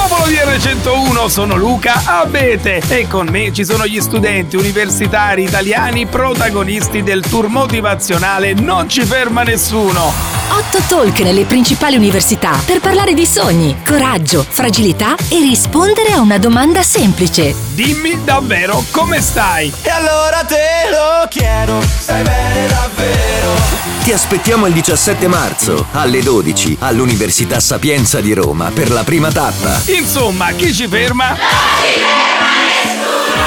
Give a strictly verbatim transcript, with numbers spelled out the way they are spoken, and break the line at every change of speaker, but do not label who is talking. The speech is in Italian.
Popolo di erre centouno, sono Luca Abete e con me ci sono gli studenti universitari italiani protagonisti del tour motivazionale Non ci ferma nessuno.
Otto talk nelle principali università per parlare di sogni, coraggio, fragilità e rispondere a una domanda semplice.
Dimmi davvero come stai?
E allora te lo chiedo, stai bene davvero?
Ti aspettiamo il diciassette marzo alle dodici all'Università Sapienza di Roma per la prima tappa.
Insomma, chi ci ferma?
Non ci ferma nessuno!